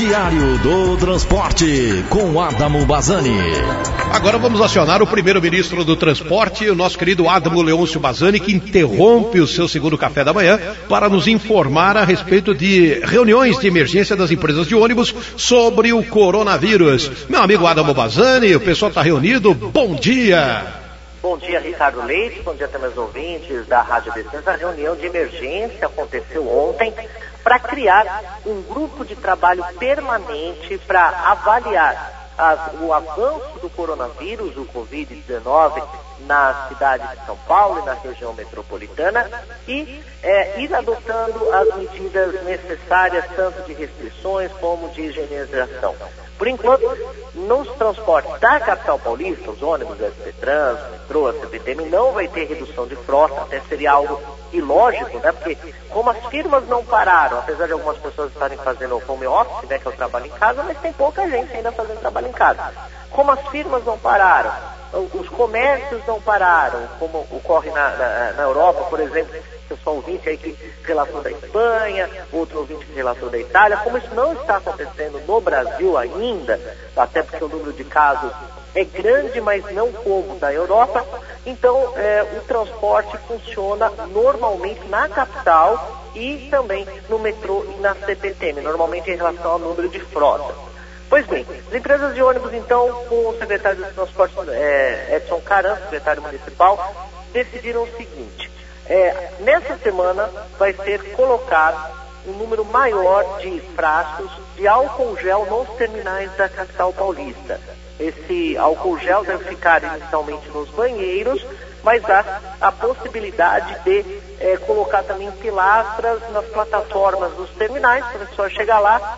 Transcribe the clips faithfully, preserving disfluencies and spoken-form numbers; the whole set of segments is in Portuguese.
Diário do Transporte, com Adamo Bazzani. Agora vamos acionar o primeiro-ministro do Transporte, o nosso querido Adamo Leôncio Bazzani, que interrompe o seu segundo café da manhã para nos informar a respeito de reuniões de emergência das empresas de ônibus sobre o coronavírus. Meu amigo Adamo Bazzani, o pessoal está reunido, bom dia! Bom dia, Ricardo Leite, bom dia também aos ouvintes da Rádio Descenso. A reunião de emergência aconteceu ontem para criar um grupo de trabalho permanente para avaliar as, o avanço do coronavírus, o covid dezenove, na cidade de São Paulo e na região metropolitana e é, ir adotando as medidas necessárias, tanto de restrições como de higienização. Por enquanto, nos transportes da capital paulista, os ônibus da S P Trans, metrô, a C P T M, não vai ter redução de frota, até seria algo ilógico, né? Porque como as firmas não pararam, apesar de algumas pessoas estarem fazendo home office, né, que é o trabalho em casa, mas tem pouca gente ainda fazendo trabalho em casa. Como as firmas não pararam, os comércios não pararam, como ocorre na, na, na Europa, por exemplo, pessoal ouvinte aí que relatou da Espanha, outro ouvinte que relatou da Itália, como isso não está acontecendo no Brasil ainda, até porque o número de casos é grande, mas não como da Europa, então é, o transporte funciona normalmente na capital e também no metrô e na C P T M, normalmente em relação ao número de frota. Pois bem, as empresas de ônibus, então, com o secretário de Transportes, é, Edson Caran, secretário municipal, decidiram o seguinte: é, nessa semana vai ser colocado um número maior de frascos de álcool gel nos terminais da capital paulista. Esse álcool gel deve ficar inicialmente nos banheiros, mas há a possibilidade de é, colocar também pilastras nas plataformas dos terminais, para a pessoa chegar lá.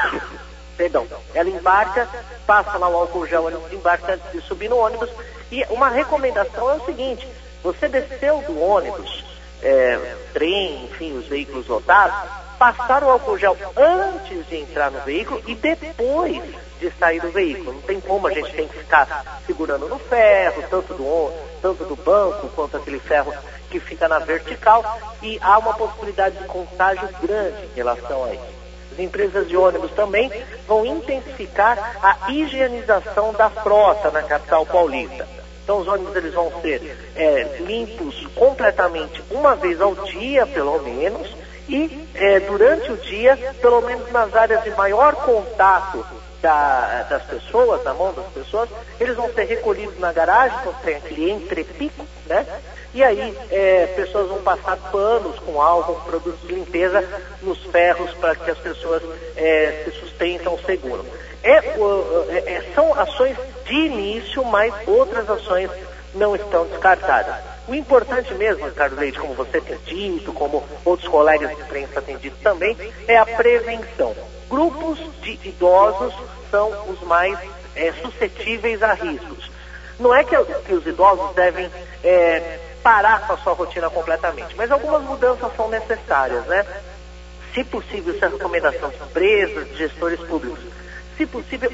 Perdão, ela embarca, passa lá o álcool gel, ela embarca antes de subir no ônibus. E uma recomendação é o seguinte: você desceu do ônibus, é, trem, enfim, os veículos lotados, passar o álcool gel antes de entrar no veículo e depois de sair do veículo. Não tem como, a gente tem que ficar segurando no ferro, tanto do, tanto do banco quanto aquele ferro que fica na vertical, e há uma possibilidade de contágio grande em relação a isso. As empresas de ônibus também vão intensificar a higienização da frota na capital paulista. Então os ônibus eles vão ser é, limpos completamente uma vez ao dia, pelo menos, e é, durante o dia, pelo menos nas áreas de maior contato da, das pessoas, na mão das pessoas, eles vão ser recolhidos na garagem, então tem aquele entrepico, né? E aí, é, pessoas vão passar panos com álcool, com produtos de limpeza nos ferros para que as pessoas é, se sustentam seguram. É, é, são ações de início, mas outras ações não estão descartadas. O importante mesmo, Ricardo Leite, como você tem dito, como outros colegas de imprensa têm dito também, é a prevenção. Grupos de idosos são os mais é, suscetíveis a riscos. Não é que, que os idosos devem é, parar com a sua rotina completamente, mas algumas mudanças são necessárias, né? Se possível, essa é a recomendação de empresas, de gestores públicos. Se possível,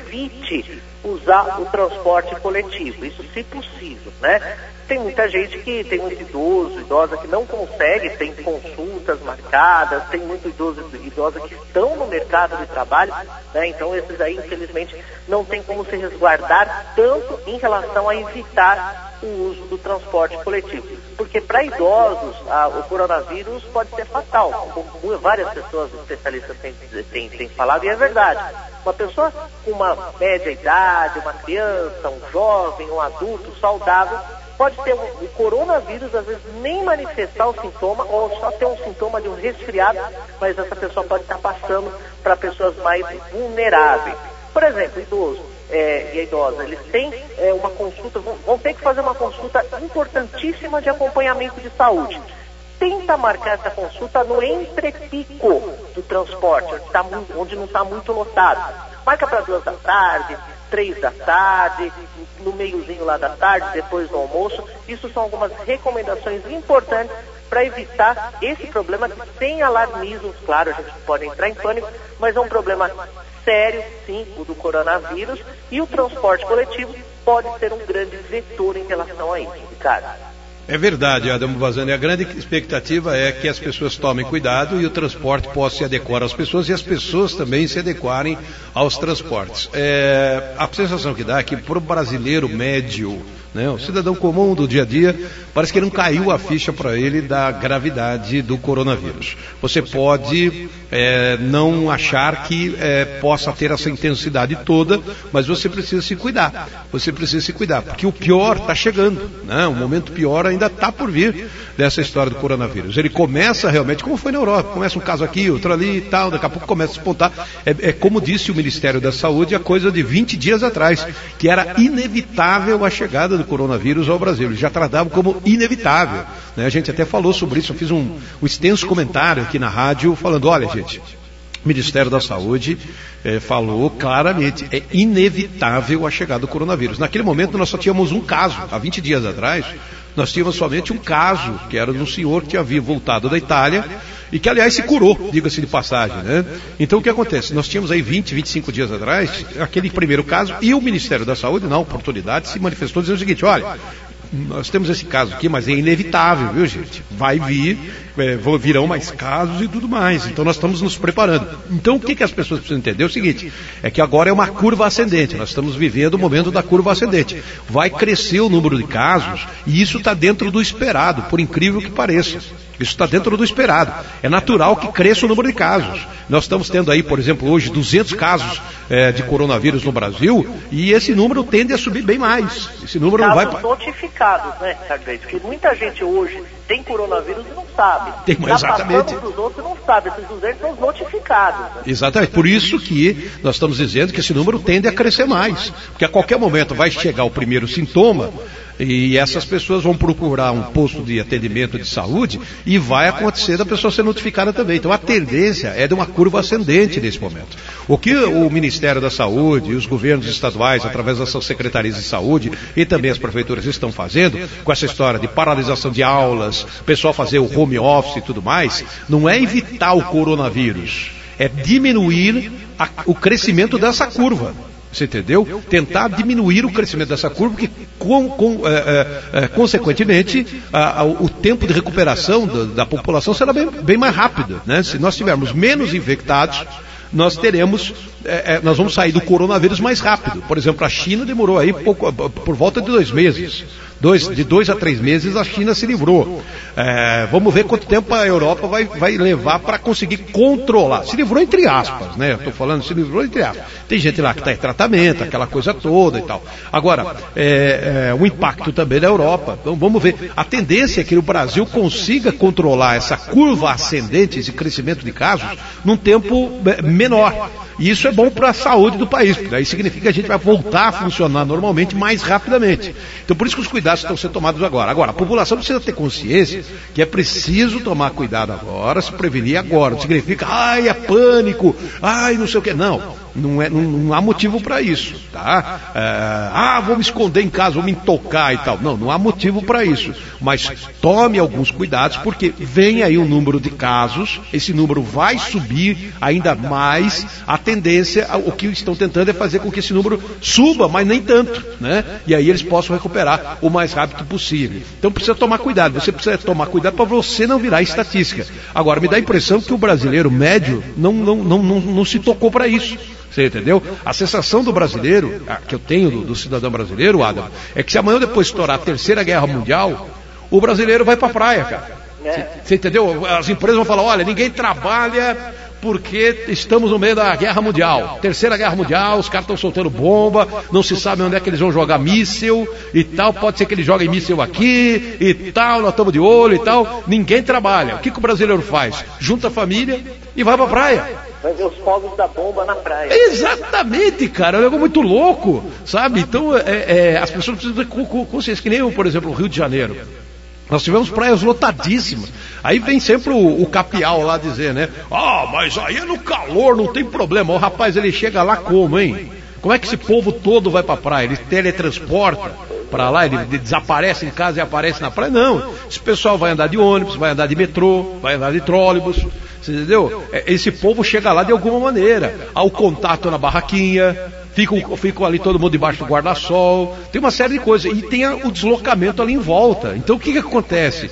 evite usar o transporte coletivo, isso se possível, né? Tem muita gente que tem muito idoso, idosa que não consegue, tem consultas marcadas, tem muito idoso e idosa que estão no mercado de trabalho, né? Então esses aí, infelizmente, não tem como se resguardar tanto em relação a evitar o uso do transporte coletivo. Porque para idosos, a, o coronavírus pode ser fatal, como várias pessoas especialistas têm, têm, têm falado, e é verdade. Uma pessoa com uma média idade, uma criança, um jovem, um adulto saudável, pode ter o coronavírus, às vezes nem manifestar o sintoma, ou só ter um sintoma de um resfriado, mas essa pessoa pode estar passando para pessoas mais vulneráveis. Por exemplo, idoso é, e a idosa, eles têm é, uma consulta, vão, vão ter que fazer uma consulta importantíssima de acompanhamento de saúde. Tenta marcar essa consulta no entrepico do transporte, onde, tá, onde não está muito lotado. Marca para duas da tarde, três da tarde, no meiozinho lá da tarde, depois do almoço. Isso são algumas recomendações importantes para evitar esse problema, sem alarmismo. Claro, a gente pode entrar em pânico, mas é um problema sério, sim, o do coronavírus, e o transporte coletivo pode ser um grande vetor em relação a isso, Ricardo. É verdade, Adamo Bassani. A grande expectativa é que as pessoas tomem cuidado e o transporte possa se adequar às pessoas e as pessoas também se adequarem aos transportes. É, a sensação que dá é que para o brasileiro médio, né, o cidadão comum do dia a dia, parece que não caiu a ficha para ele da gravidade do coronavírus. Você pode é, não achar que é, possa ter essa intensidade toda, mas você precisa se cuidar. Você precisa se cuidar, porque o pior está chegando, né? O momento pior ainda está por vir dessa história do coronavírus. Ele começa realmente, como foi na Europa, começa um caso aqui, outro ali e tal, daqui a pouco começa a despontar. É, é como disse o Ministério da Saúde há coisa de vinte dias atrás, que era inevitável a chegada do coronavírus ao Brasil. Eles já tratavam como inevitável, né? A gente até falou sobre isso, eu fiz um, um extenso comentário aqui na rádio falando, olha gente, o Ministério da Saúde eh, falou claramente, é inevitável a chegada do coronavírus. Naquele momento nós só tínhamos um caso, há vinte dias atrás, nós tínhamos somente um caso, que era de um senhor que havia voltado da Itália e que, aliás, se curou, diga-se de passagem, né? Então, o que acontece? Nós tínhamos aí vinte, vinte e cinco dias atrás, aquele primeiro caso, e o Ministério da Saúde, na oportunidade, se manifestou dizendo o seguinte, olha, nós temos esse caso aqui, mas é inevitável, viu, gente? Vai vir, é, virão mais casos e tudo mais. Então nós estamos nos preparando. Então o que, que as pessoas precisam entender é o seguinte, é que agora é uma curva ascendente, nós estamos vivendo o momento da curva ascendente. Vai crescer o número de casos e isso está dentro do esperado, por incrível que pareça. Isso está dentro do esperado. É natural que cresça o número de casos. Nós estamos tendo aí, por exemplo, hoje duzentos casos é, de coronavírus no Brasil e esse número tende a subir bem mais. Esse número casos não vai... notificados, né, Ricardo? Porque muita gente hoje tem coronavírus e não sabe. Tem, exatamente. Já dos outros não sabe. Esses duzentos são os notificados. Né? Exatamente. Por isso que nós estamos dizendo que esse número tende a crescer mais. Porque a qualquer momento vai chegar o primeiro sintoma e essas pessoas vão procurar um posto de atendimento de saúde e vai acontecer da pessoa ser notificada também. Então a tendência é de uma curva ascendente nesse momento. O que o Ministério da Saúde e os governos estaduais, através das suas secretarias de saúde e também as prefeituras estão fazendo, com essa história de paralisação de aulas, o pessoal fazer o home office e tudo mais, não é evitar o coronavírus, é diminuir a, o crescimento dessa curva. Você entendeu? Tentar diminuir o crescimento dessa curva, porque, com, com, é, é, consequentemente, a, a, o tempo de recuperação da, da população será bem, bem mais rápido, né? Se nós tivermos menos infectados, nós teremos, é, é, nós vamos sair do coronavírus mais rápido. Por exemplo, a China demorou aí pouco, por volta de dois meses. Dois, de dois a três meses a China se livrou. É, vamos ver quanto tempo a Europa vai, vai levar para conseguir controlar. Se livrou entre aspas, né? Estou falando, se livrou entre aspas. Tem gente lá que está em tratamento, aquela coisa toda e tal. Agora, é, é, o impacto também da Europa. Então vamos ver. A tendência é que o Brasil consiga controlar essa curva ascendente, esse crescimento de casos, num tempo menor. E isso é bom para a saúde do país, porque aí significa que a gente vai voltar a funcionar normalmente mais rapidamente. Então por isso que os cuidados estão sendo tomados agora. Agora, a população precisa ter consciência que é preciso tomar cuidado agora, se prevenir agora. Não significa, ai, é pânico, ai, não sei o que. Não. Não, é, não, não há motivo para isso, tá? É, ah, vou me esconder em casa, vou me intocar e tal. Não, não há motivo para isso. Mas tome alguns cuidados, porque vem aí um número de casos, esse número vai subir ainda mais. A tendência, o que estão tentando é fazer com que esse número suba, mas nem tanto, né? E aí eles possam recuperar o mais rápido possível. Então precisa tomar cuidado, você precisa tomar cuidado para você não virar estatística. Agora, me dá a impressão que o brasileiro médio não, não, não, não, não se tocou para isso. Você entendeu? A sensação do brasileiro, que eu tenho do, do cidadão brasileiro, Adam, é que se amanhã depois estourar a terceira guerra mundial, o brasileiro vai pra praia, cara. Você, você entendeu? As empresas vão falar, olha, ninguém trabalha porque estamos no meio da guerra mundial. Terceira guerra mundial, os caras estão soltando bomba, não se sabe onde é que eles vão jogar míssil e tal, pode ser que eles joguem míssil aqui e tal, nós estamos de olho e tal. Ninguém trabalha. O que, que o brasileiro faz? Junta a família e vai pra praia. Vai ver os fogos da bomba na praia. Exatamente, cara, é um negócio muito louco, sabe? Então, é, é, as pessoas precisam ter consciência, que nem eu, por exemplo, o Rio de Janeiro. Nós tivemos praias lotadíssimas. Aí vem sempre o, o capial lá dizer, né? Ah, mas aí é no calor, não tem problema. O rapaz, ele chega lá como, hein? Como é que esse povo todo vai pra praia? Ele teletransporta para lá, ele desaparece em casa e aparece na praia? Não. Esse pessoal vai andar de ônibus, vai andar de metrô, vai andar de trólebus. Você entendeu? Esse povo chega lá de alguma maneira. Há o contato na barraquinha. ficam, ficam ali todo mundo debaixo do guarda-sol, tem uma série de coisas, e tem o deslocamento ali em volta. Então o que que acontece?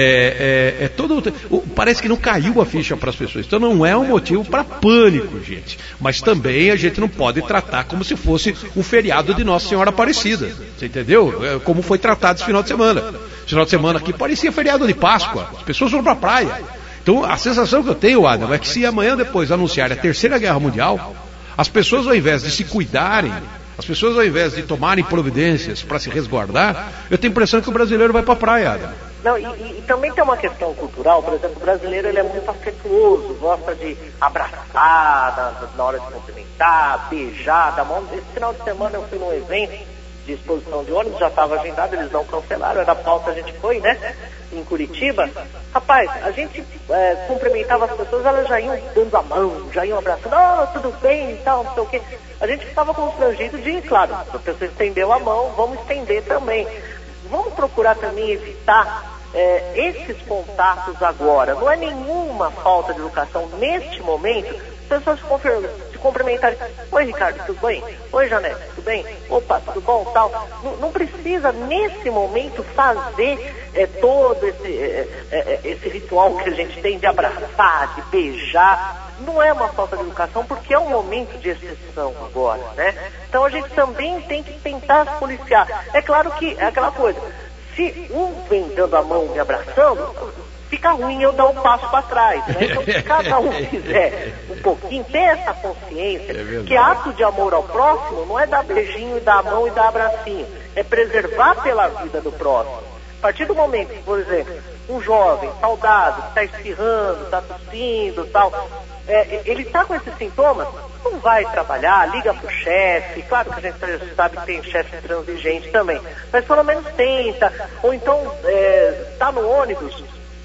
É, é, é todo, parece que não caiu a ficha para as pessoas, então não é um motivo para pânico, gente, mas também a gente não pode tratar como se fosse um feriado de Nossa Senhora Aparecida, você entendeu? Como foi tratado esse final de semana. Esse final de semana aqui parecia feriado de Páscoa, as pessoas foram para a praia. Então a sensação que eu tenho, Adam, é que se amanhã depois anunciarem a Terceira Guerra Mundial, as pessoas, ao invés de se cuidarem, as pessoas, ao invés de tomarem providências para se resguardar, eu tenho a impressão que o brasileiro vai para a praia, Adam. Não, e, e, e também tem uma questão cultural, por exemplo, o brasileiro ele é muito afetuoso, gosta de abraçar na, na hora de cumprimentar, beijar, dar mão. Esse final de semana eu fui num evento de exposição de ônibus, já estava agendado, eles não cancelaram, era pauta, a gente foi, né, em Curitiba. Rapaz, a gente é, cumprimentava as pessoas, elas já iam dando a mão, já iam abraçando, oh, tudo bem e tal, não sei o quê. A gente ficava constrangido de, claro, a pessoa estendeu a mão, vamos estender também. Vamos procurar também evitar é, esses contatos agora. Não é nenhuma falta de educação neste momento, as pessoas se cumprimentarem. Oi, Ricardo, tudo bem? Oi, Janete, tudo bem? Opa, tudo bom? Tal. Não, não precisa, nesse momento, fazer é, todo esse, é, é, esse ritual que a gente tem de abraçar, de beijar. Não é uma falta de educação, porque é um momento de exceção agora, né? Então a gente também tem que tentar se policiar. É claro que é aquela coisa, se um vem dando a mão me abraçando, fica ruim eu dar um passo para trás, né? Então se cada um fizer um pouquinho, ter essa consciência, é que ato de amor ao próximo não é dar beijinho e dar a mão e dar abracinho, é preservar pela vida do próximo. A partir do momento que, por exemplo, um jovem saudável, que está espirrando, está tossindo, tal, é, ele está com esses sintomas, não vai trabalhar, liga para o chefe, claro que a gente sabe que tem chefe transigente também, mas pelo menos tenta, ou então está é, no ônibus,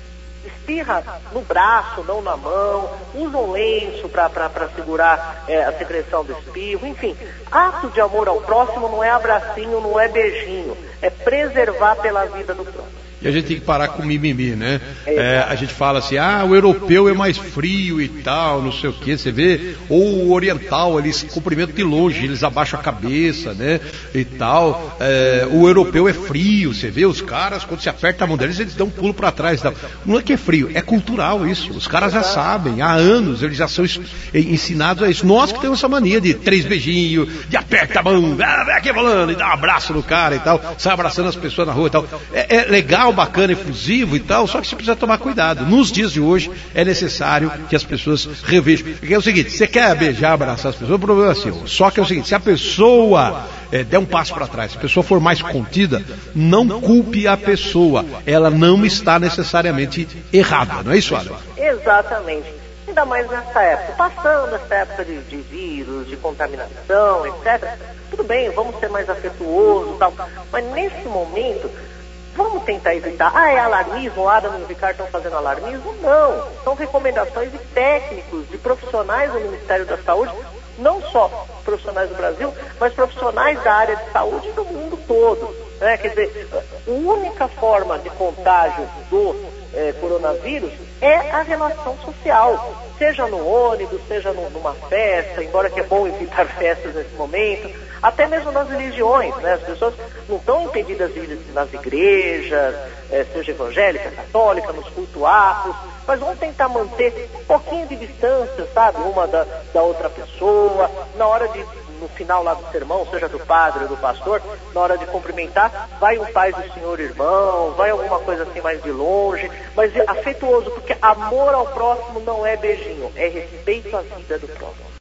espirra no braço, não na mão, usa um lenço para segurar é, a secreção do espirro, enfim, ato de amor ao próximo não é abracinho, não é beijinho, é preservar pela vida do próximo. E a gente tem que parar com mimimi, né? É, a gente fala assim, ah, o europeu é mais frio e tal, não sei o que, você vê, ou o oriental, eles cumprimentam de longe, eles abaixam a cabeça, né? E tal, é, o europeu é frio, você vê, os caras, quando se aperta a mão deles, eles dão um pulo para trás. Tal. Não é que é frio, é cultural isso, os caras já sabem, há anos eles já são ensinados a isso. Nós que temos essa mania de três beijinhos, de aperta a mão, ah, vem aqui falando, e dá um abraço no cara e tal, sai abraçando as pessoas na rua e tal. É, é legal, bacana, efusivo e tal, só que você precisa tomar cuidado. Nos dias de hoje é necessário que as pessoas revejam. Porque é o seguinte, você quer beijar, abraçar as pessoas, o problema é seu. Só que é o seguinte, se a pessoa é, der um passo para trás, se a pessoa for mais contida, não culpe a pessoa. Ela não está necessariamente errada, não é isso, Adam? Exatamente. Ainda mais nessa época, passando essa época de, de vírus, de contaminação, etcétera. Tudo bem, vamos ser mais afetuosos e tal, mas nesse momento vamos tentar evitar. Ah, é alarmismo, o Adam e o Ricardo estão fazendo alarmismo? Não, são recomendações de técnicos, de profissionais do Ministério da Saúde, não só profissionais do Brasil, mas profissionais da área de saúde do mundo todo. Né? Quer dizer, a única forma de contágio do eh, coronavírus é a relação social, seja no ônibus, seja no, numa festa, embora que é bom evitar festas nesse momento, até mesmo nas religiões, né? As pessoas não estão impedidas de ir nas igrejas, eh, seja evangélica, católica, nos cultuatos, mas vamos tentar manter um pouquinho de distância, sabe, uma da, da outra pessoa, na hora de, no final lá do sermão, seja do padre ou do pastor, na hora de cumprimentar, vai um pai do senhor irmão, vai alguma coisa assim mais de longe, mas afetuoso, porque amor ao próximo não é beijinho, é respeito à vida do próximo.